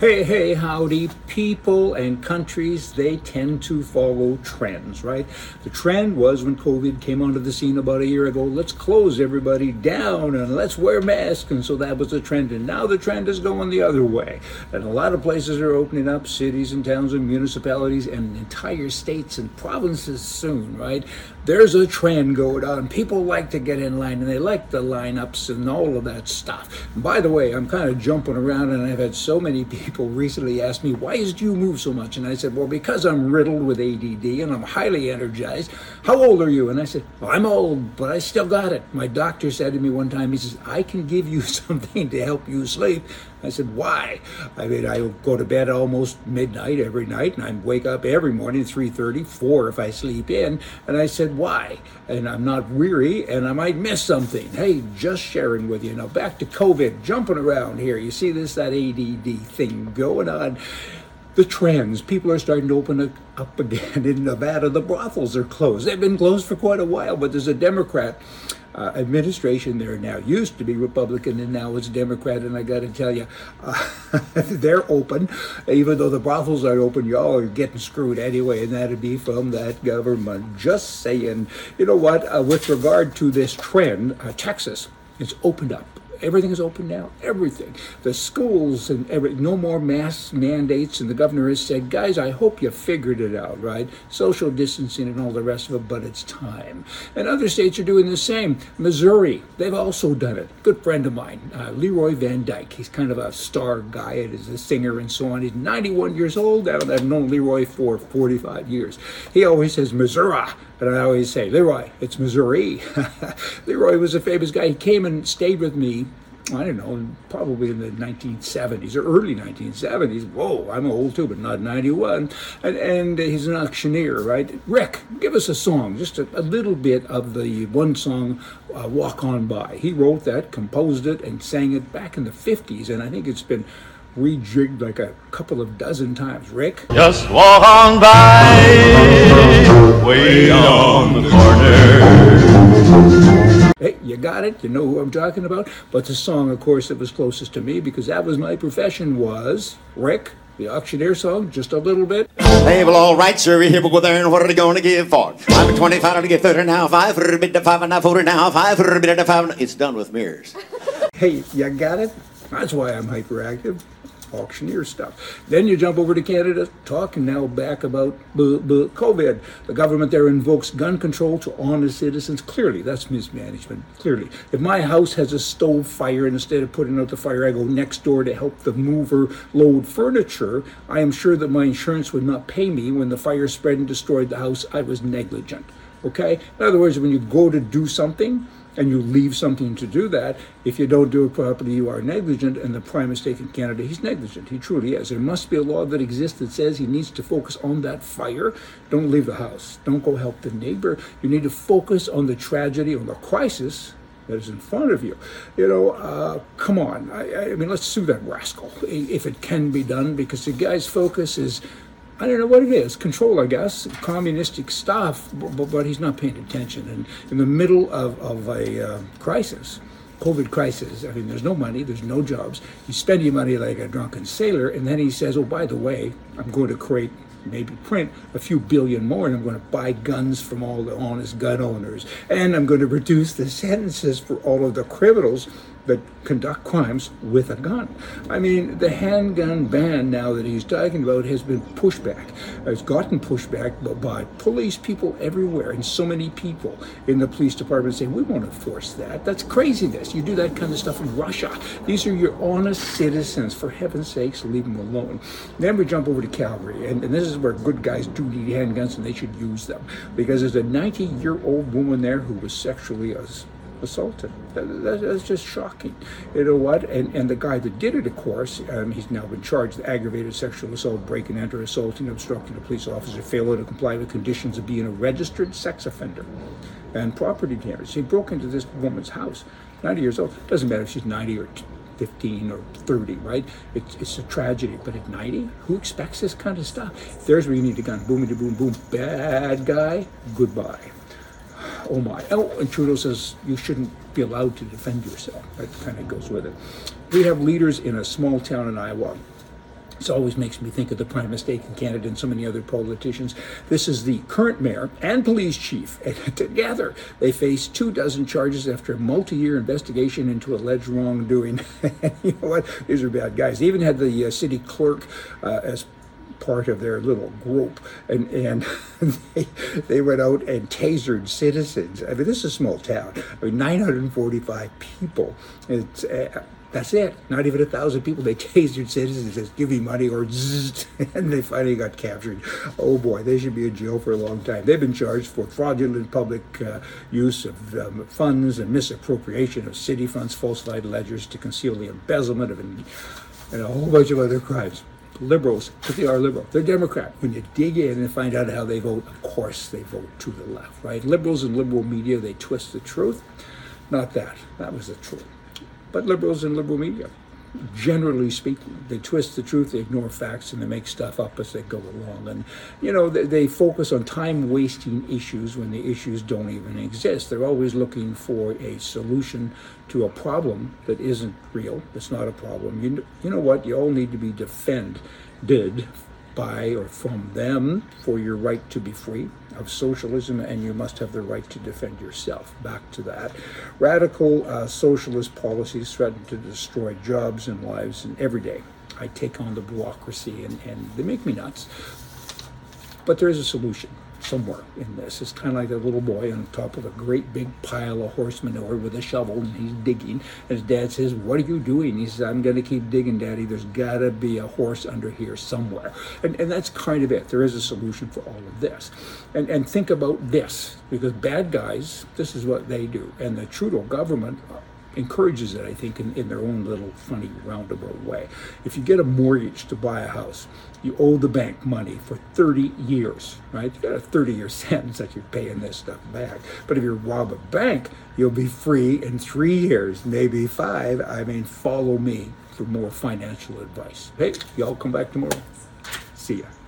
Hey, howdy. People and countries, they tend to follow trends, right? The trend was when COVID came onto the scene about a year ago, let's close everybody down and let's wear masks. And so that was the trend. And now the trend is going the other way. And a lot of places are opening up, cities and towns and municipalities and entire states and provinces soon, right? There's a trend going on. People like to get in line and they like the lineups and all of that stuff. And by the way, I'm kind of jumping around and I've had so many people recently ask me, why did you move so much? And I said, well, because I'm riddled with ADD and I'm highly energized. How old are you? And I said, well, I'm old, but I still got it. My doctor said to me one time, he says, I can give you something to help you sleep. I said, why? I mean, I go to bed almost midnight every night, and I wake up every morning, 3:30, 4 if I sleep in. And I said, why? And I'm not weary, and I might miss something. Hey, just sharing with you. Now, back to COVID, jumping around here. You see that ADD thing going on. The trends, people are starting to open up again. In Nevada, the brothels are closed. They've been closed for quite a while, but there's a Democrat administration there now. Used to be Republican and now it's Democrat, and I got to tell you, they're open. Even though the brothels aren't open, y'all are getting screwed anyway, and that'd be from that government. Just saying. You know what, with regard to this trend, Texas, it's opened up. Everything is open now, everything. The schools and no more mask mandates, and the governor has said, guys, I hope you figured it out, right? Social distancing and all the rest of it, but it's time. And other states are doing the same. Missouri, they've also done it. Good friend of mine, Leroy Van Dyke, he's kind of a star guy, is a singer and so on. He's 91 years old, I've known Leroy for 45 years. He always says, Missouri. And I always say, Leroy, it's Missouri. Leroy was a famous guy. He came and stayed with me, I don't know, probably in the 1970s or early 1970s. Whoa, I'm old too, but not 91. And he's an auctioneer, right? Rick, give us a song, just a little bit of the one song, Walk On By. He wrote that, composed it, and sang it back in the 50s. And I think it's been rejigged like a couple of dozen times. Rick? Just walk on by, way on the corner. Hey, you got it. You know who I'm talking about. But the song, of course, that was closest to me, because that was my profession, was Rick, the auctioneer song, just a little bit. Hey, well, all right, sir, here we go there, and what are they going to give for? I'm at 25, to get 30 now, 5 for a bit of 5, and now 40 now, 5 for a bit of 5. It's done with mirrors. Hey, you got it? That's why I'm hyperactive. Auctioneer stuff. Then you jump over to Canada, talking now back about COVID. The government there invokes gun control to honest citizens. Clearly, that's mismanagement. Clearly. If my house has a stove fire, and instead of putting out the fire, I go next door to help the mover load furniture, I am sure that my insurance would not pay me when the fire spread and destroyed the house. I was negligent. Okay? In other words, when you go to do something, and you leave something to do that, if you don't do it properly, you are negligent. And the prime mistake in Canada, he's negligent. He truly is. There must be a law that exists that says he needs to focus on that fire. Don't leave the house. Don't go help the neighbor. You need to focus on the tragedy, on the crisis that is in front of you. You know, come on. I mean, let's sue that rascal if it can be done, because the guy's focus is, I don't know what it is, control, I guess, communistic stuff, but he's not paying attention. And in the middle of a crisis, COVID crisis, I mean, there's no money, there's no jobs. You spend your money like a drunken sailor, and then he says, oh, by the way, I'm going to create, maybe print a few billion more, and I'm going to buy guns from all the honest gun owners, and I'm going to reduce the sentences for all of the criminals that conduct crimes with a gun. I mean, the handgun ban now that he's talking about has been pushed back. It's gotten pushed back by police people everywhere, and so many people in the police department say, we won't enforce that. That's craziness. You do that kind of stuff in Russia. These are your honest citizens. For heaven's sakes, leave them alone. Then we jump over to Calgary, and this is where good guys do need handguns, and they should use them, because there's a 90-year-old woman there who was sexually assaulted. That's just shocking. You know what? And the guy that did it, of course, he's now been charged with aggravated sexual assault, break and enter, assaulting, obstructing a police officer, failing to comply with conditions of being a registered sex offender, and property damage. He broke into this woman's house, 90 years old. Doesn't matter if she's 90 or 15 or 30, right? It's a tragedy. But at 90, who expects this kind of stuff? There's where you need a gun. Boom, boom, boom. Bad guy, goodbye. Oh my. Oh, and Trudeau says you shouldn't be allowed to defend yourself. That kind of goes with it. We have leaders in a small town in Iowa It always makes me think of the prime mistake in Canada and so many other politicians. This is the current mayor and police chief, and together they face 24 charges after a multi-year investigation into alleged wrongdoing. You know what? These are bad guys. They even had the city clerk as part of their little group, and they went out and tasered citizens. I mean, this is a small town. I mean, 945 people. It's that's it. Not even 1,000 people. They tasered citizens, says, give me money or zzz, and they finally got captured. Oh boy, they should be in jail for a long time. They've been charged for fraudulent public use of funds and misappropriation of city funds, falsified ledgers to conceal the embezzlement of, and a whole bunch of other crimes. Liberals, but they are liberal. They're Democrat. When you dig in and find out how they vote, of course they vote to the left, right? Liberals and liberal media, they twist the truth. Not that. That was the truth. But liberals and liberal media, generally speaking, they twist the truth, they ignore facts, and they make stuff up as they go along. And, you know, they focus on time-wasting issues when the issues don't even exist. They're always looking for a solution to a problem that isn't real. It's not a problem. You know what? You all need to be defended by or from them for your right to be free of socialism, and you must have the right to defend yourself. Back to that. Radical socialist policies threaten to destroy jobs and lives, and every day I take on the bureaucracy, and they make me nuts. But there is a solution somewhere in this. It's kind of like a little boy on top of a great big pile of horse manure with a shovel, and he's digging. And his dad says, what are you doing? He says, I'm going to keep digging, Daddy. There's got to be a horse under here somewhere. And that's kind of it. There is a solution for all of this. And think about this, because bad guys, this is what they do. And the Trudeau government encourages it, I think, in their own little funny roundabout way. If you get a mortgage to buy a house, you owe the bank money for 30 years, right? You got a 30-year sentence that you're paying this stuff back. But if you rob a bank, you'll be free in 3 years, maybe 5. I mean, follow me for more financial advice. Hey, y'all come back tomorrow. See ya.